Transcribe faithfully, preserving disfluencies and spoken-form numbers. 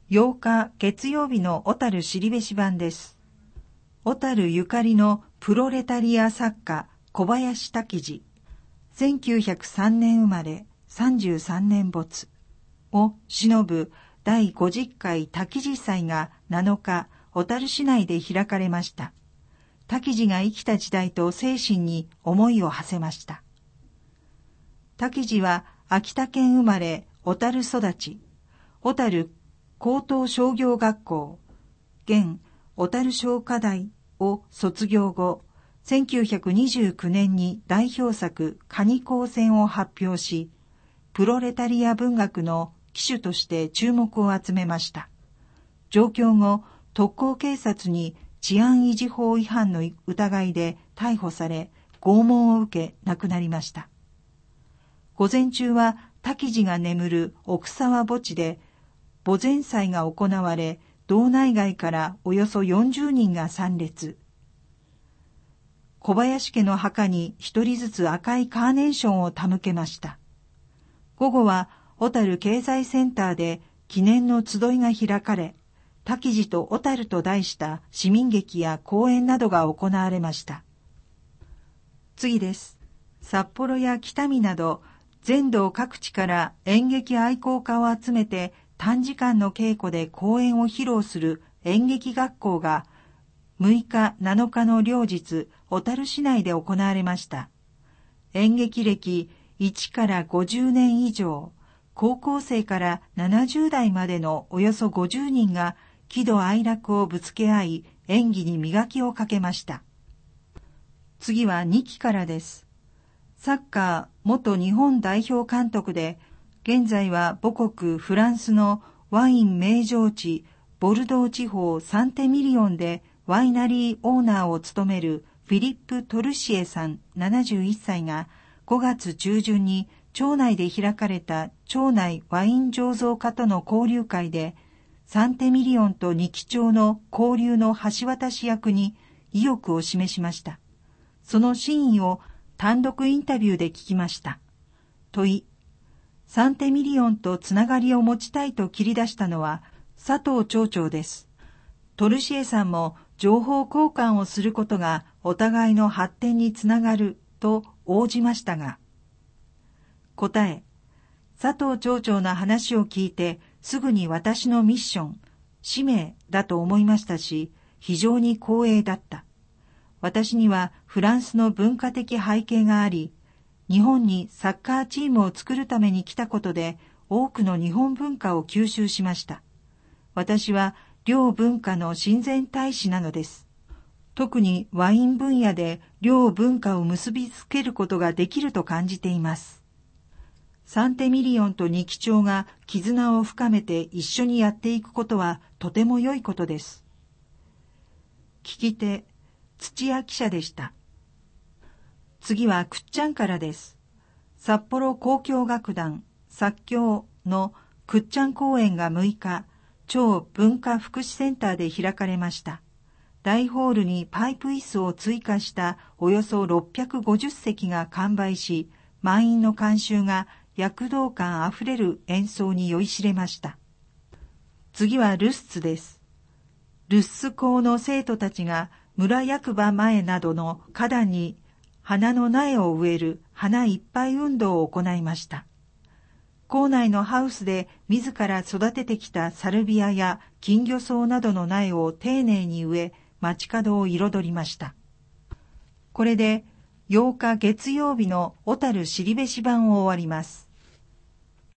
ようか月曜日の小樽後べし版です。小樽ゆかりのプロレタリア作家小林滝次、せんきゅうひゃくさんねん生まれ、さんじゅうさんねん没を偲ぶだいごじゅっかい滝次祭がなのか小樽市内で開かれました。滝次が生きた時代と精神に思いを馳せました。滝次は秋田県生まれ、小樽育ち、小樽高等商業学校、現小樽商科大を卒業後、せんきゅうひゃくにじゅうきゅうねんに代表作蟹工船を発表し、プロレタリア文学の旗手として注目を集めました。上京後、特攻警察に治安維持法違反の疑いで逮捕され、拷問を受け亡くなりました。午前中は滝次が眠る奥沢墓地で墓前祭が行われ、道内外からおよそよんじゅうにんが参列。小林家の墓に一人ずつ赤いカーネーションを手向けました。午後は小樽経済センターで記念の集いが開かれ、滝次と小樽と題した市民劇や講演などが行われました。次です。札幌や北見など全道各地から演劇愛好家を集めて短時間の稽古で公演を披露する演劇学校がむいかなのかの両日小樽市内で行われました。演劇歴いちからごじゅうねん以上、高校生からななじゅうだいまでのおよそごじゅうにんが喜怒哀楽をぶつけ合い、演技に磨きをかけました。次はにきからです。サッカー元日本代表監督で、現在は母国フランスのワイン名城地ボルドー地方サンテミリオンでワイナリーオーナーを務めるフィリップ・トルシエさんななじゅういっさいがごがつ中旬に町内で開かれた町内ワイン醸造家との交流会でサンテミリオンと二木町の交流の橋渡し役に意欲を示しました。その真意を単独インタビューで聞きました。問い、サンテミリオンとつながりを持ちたいと切り出したのは佐藤町長です。トルシエさんも情報交換をすることがお互いの発展につながると応じましたが、答え、佐藤町長の話を聞いてすぐに私のミッション、使命だと思いましたし、非常に光栄だった。私にはフランスの文化的背景があり、日本にサッカーチームを作るために来たことで多くの日本文化を吸収しました。私は両文化の親善大使なのです。特にワイン分野で両文化を結びつけることができると感じています。サンテミリオンと二木町が絆を深めて一緒にやっていくことはとても良いことです。聞き手、土屋記者でした。次はくっちゃんからです。札幌交響楽団作協のくっちゃん公演がむいか、町文化福祉センターで開かれました。大ホールにパイプ椅子を追加したおよそろっぴゃくごじゅっせきが完売し、満員の観衆が躍動感あふれる演奏に酔いしれました。次はルッツです。ルッツ校の生徒たちが村役場前などの花壇に花の苗を植える花いっぱい運動を行いました。校内のハウスで自ら育ててきたサルビアや金魚草などの苗を丁寧に植え、街角を彩りました。これでようか月曜日の小樽後べし版を終わります。